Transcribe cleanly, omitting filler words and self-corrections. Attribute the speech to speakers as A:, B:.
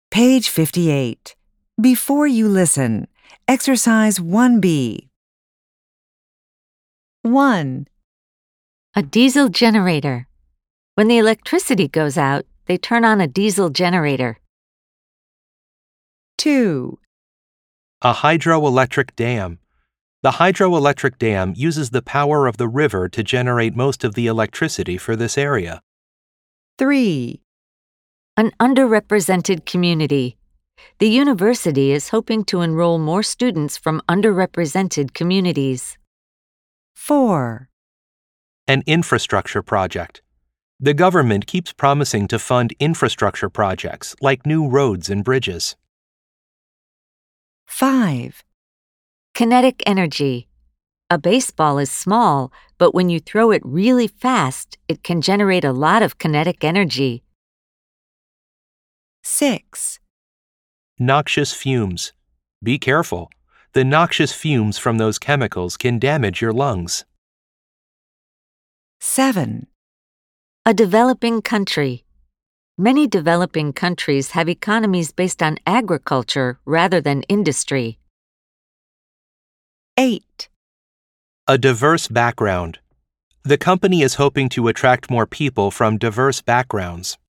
A: Page 58. Before you listen, exercise 1B. 1,
B: A diesel generator. When the electricity goes out, they turn on a diesel generator.
A: 2,
C: A hydroelectric dam. The hydroelectric dam uses the power of the river to generate most of the electricity for this area.
A: 3,
B: An underrepresented community. The university is hoping to enroll more students from underrepresented communities.
A: 4,
C: An infrastructure project. The government keeps promising to fund infrastructure projects like new roads and bridges.
A: 5,
B: Kinetic energy. A baseball is small, but when you throw it really fast, it can generate a lot of kinetic energy.
A: 6,
C: Noxious fumes. Be careful. The noxious fumes from those chemicals can damage your lungs.
A: 7,
B: A developing country. Many developing countries have economies based on agriculture rather than industry.
A: 8,
C: A diverse background. The company is hoping to attract more people from diverse backgrounds.